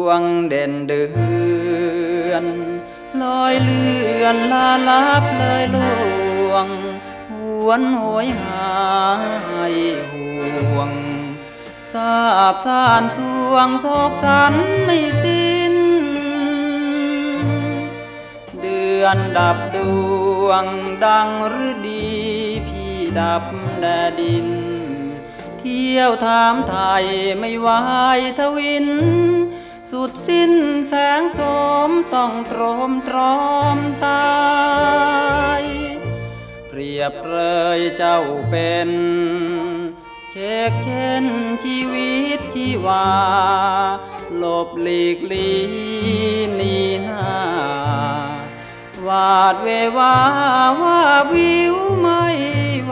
วงเด่นเดือนลอยเลือนลาลับเลยลวงหวนโหยหายห่วงสาบสานสวงโศกสันไม่สิ้นเดือนดับดวงดังฤดีพี่ดับแดดินเที่ยวถามไทยไม่ไหวทวินสุดสิ้นแสงโสมต้องตรมตรอมตายเปรียบเปรยเจ้าเป็นเช็คเช่นชีวิตที่ว่าหลบหลีกลีหนีหน้าวาดเววาว่าวิวไม่ไหว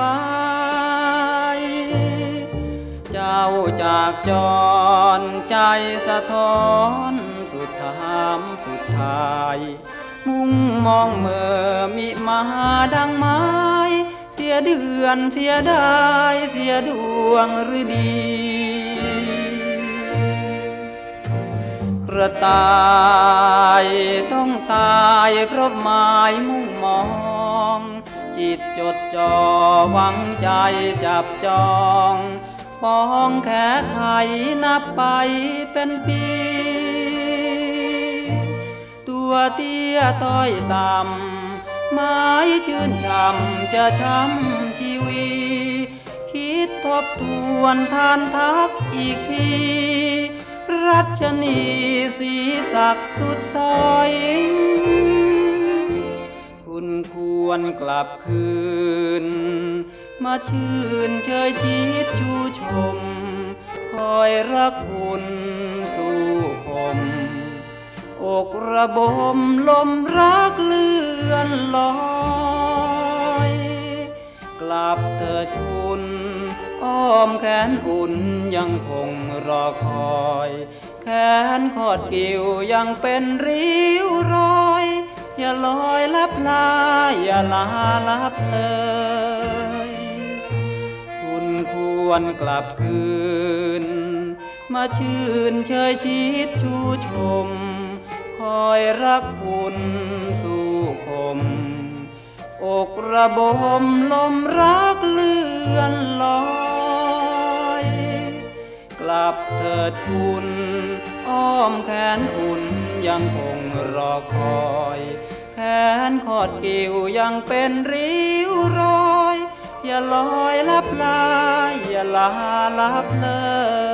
เจ้าจากจรใจสะท้อนสุดถามสุดท้ายมุ่งมองเมื่อมิมาดังไม้เสียเดือนเสียดายเสียดวงฤดีกระต่ายต้องตายเพราะหมายมุ่งมองจิตจดจ่อหวังใจจับจองปองแขไขนับไปเป็นปีตัวเตี้ยต้อยต่ำไม้ชื่นช่ำจะช้ำชีวีคิดทบทวนทานทักอีกทีรัชนีสีศักดิ์สุดซอยคุณควรกลับคืนมาชื่นเชยชิดชูชมคอยรักคุณสู่คมอกระบมลมรักเลื่อนลอยกลับเถิดคุณอ้อมแขนอุ่นยังคงรอคอยแขนขอดกิ่วยังเป็นริ้วรอยอย่าลอยลับลาอย่าลาลับเลยคุณควรกลับคืนมาชื่นเชยชิดชูชมคอยรักคุณสู่คมอกระบมลมรักเลื่อนลอยกลับเถิดคุณอ้อมแขนอุ่นยังคงรอคอยแขนขอดกิ่วยังเป็นริ้วรอยอย่าลอยลับลาอย่าลาลับเลย